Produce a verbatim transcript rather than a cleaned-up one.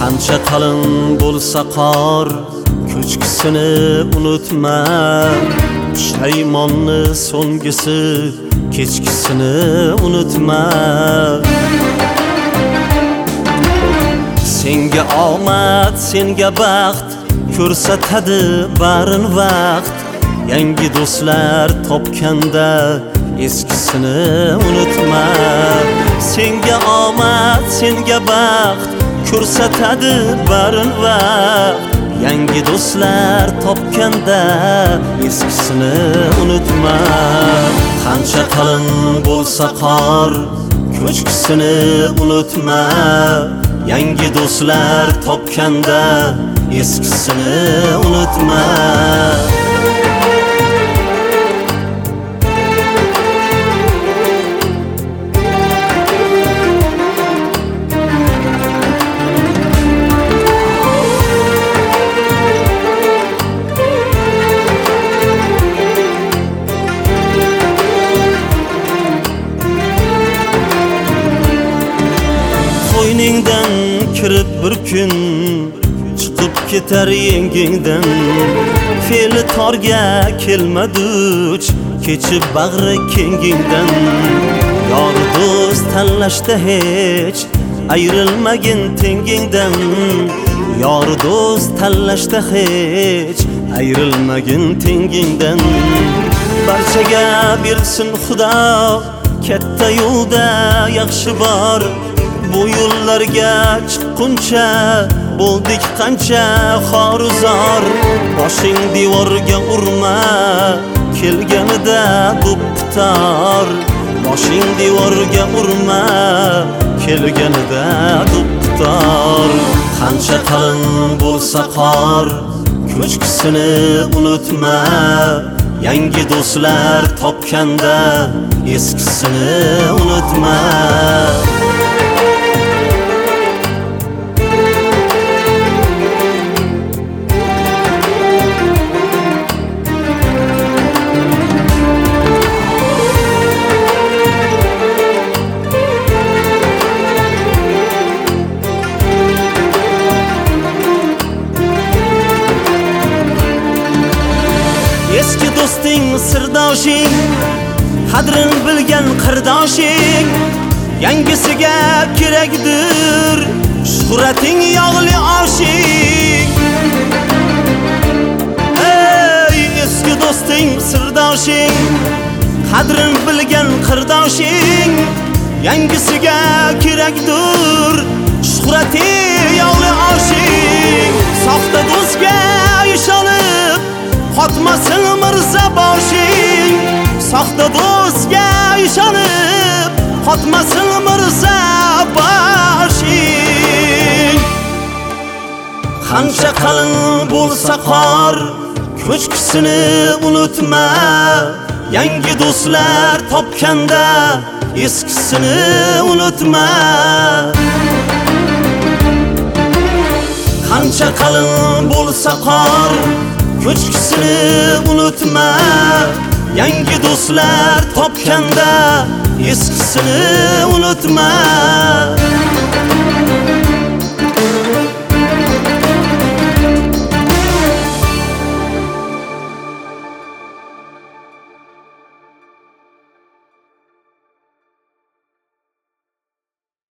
Qancha qalin bo'lsa qor, ko'chkisini unutma. Pushaymonni so'ngisi, kechkisini unutma. Senga omad, senga baxt ko'rsatadi barin vaqt. Yangi do'stlar topganda eskisini unutma. Senga omad, senga baxt ko'rsatadi barin vaqt. Yangi do'stlar topganda eskisini unutma. Qancha qalin bo'lsa qor, ko'chkisini unutma. Yangi do'stlar topganda eskisini unutma. Qo'yningdan kirib bir kun chiqib ketar yengingdan. Fe'li torga kelmaduch kechib bag'ri kengingdan. Yor do'st tanlashda hech ayrilmagin tengingdan. Yor do'st tanlashda hech ayrilmagin tengingdan. Barchaga bersin Xudo, katta yo'lda yaxshi bor. Bu yo'llarga chiqquncha bo'ldik qancha xoruzor. Boshing devorga urma, kelganida do'ppitor. Boshing devorga urma, kelganida do'ppitor. Qancha qalin bo'lsa qor, ko'chkisini unutma. Yangi do'stlar topganda eskisini unutma. Eski do'sting sirdoshing, qadrin bilgan qirdoshing. Yangisiga kerakdir shuhrating yog'li oshing. Ey eski do'sting sirdoshing, qadrin bilgan qirdoshing. Yangisiga kerakdir shuhrating yog'li oshing. Soxta do'stga ishonib qotmasin mirza boshing. Soxta do'stga ishonib qotmasin mirza boshing. Qancha qalin bo'lsa qor, ko'chkisini unutma. Yangi do'stlar topganda eskisini unutma. Qancha qalin bo'lsa qor, ko'chkisini unutma. Yangi do'stlar topganda eskisini unutma.